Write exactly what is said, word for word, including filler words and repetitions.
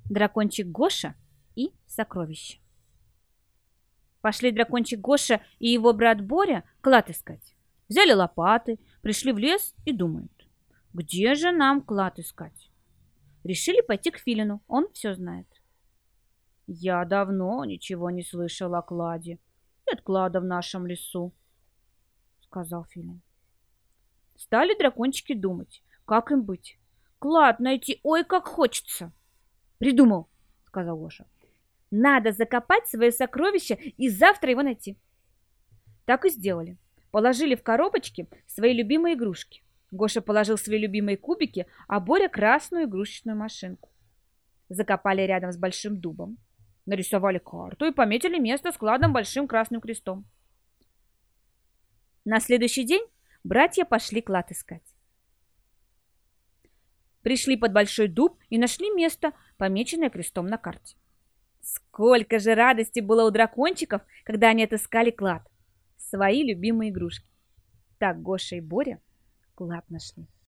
Дракончик Гоша и сокровища. Пошли дракончик Гоша и его брат Боря клад искать. Взяли лопаты, пришли в лес и думают: где же нам клад искать? Решили пойти к Филину, он все знает. Я давно ничего не слышал о кладе. Нет клада в нашем лесу, сказал Филин. Стали дракончики думать, как им быть. Клад найти, ой, как хочется. Придумал, сказал Гоша. Надо закопать свое сокровище и завтра его найти. Так и сделали. Положили в коробочки свои любимые игрушки. Гоша положил свои любимые кубики, а Боря красную игрушечную машинку. Закопали рядом с большим дубом. Нарисовали карту и пометили место с кладом большим красным крестом. На следующий день братья пошли клад искать. Пришли под большой дуб и нашли место, помеченное крестом на карте. Сколько же радости было у дракончиков, когда они отыскали клад. Свои любимые игрушки. Так Гоша и Боря клад нашли.